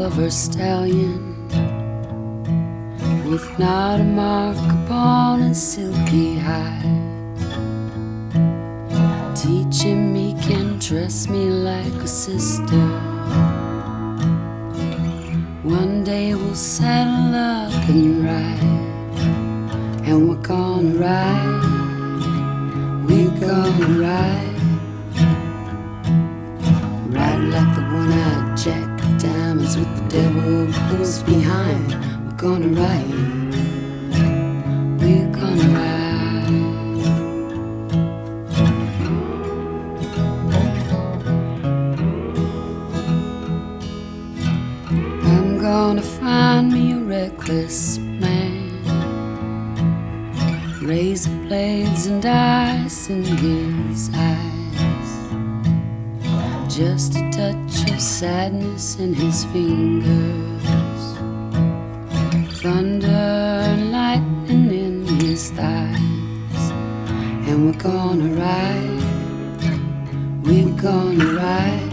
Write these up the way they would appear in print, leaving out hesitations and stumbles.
silver stallion with not a mark upon his silky hide, teaching me can trust me like a sister. One day we'll saddle up and ride, and we're gonna ride, we're gonna ride, ride like the one-eyed jack of diamonds with the devil close behind. We're gonna ride, we're gonna ride. I'm gonna find me a reckless man, razor blades and ice in his eyes, just a touch of sadness in his fingers, thunder and lightning in his thighs. And we're gonna ride, we're gonna ride,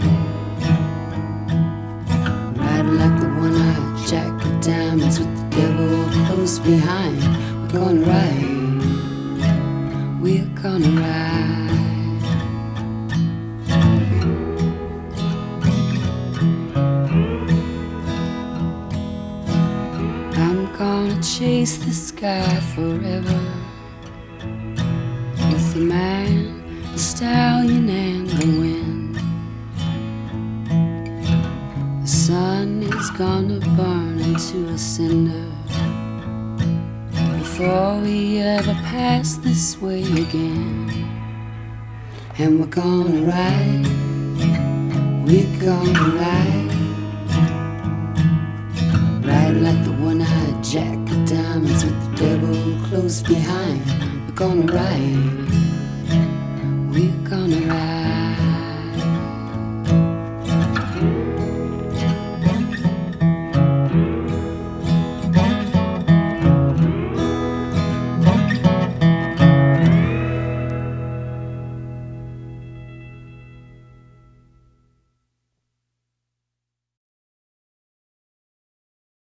ride like the one-eyed jack of diamonds with the devil close behind. We're gonna ride, we're gonna ride. I'm gonna chase the sky forever with the man, the stallion and the wind. The sun is gonna burn into a cinder before we ever pass this way again. And we're gonna ride, we're gonna ride, ride like the one-eyed jack of diamonds with the devil close behind. We're gonna ride, we're gonna ride.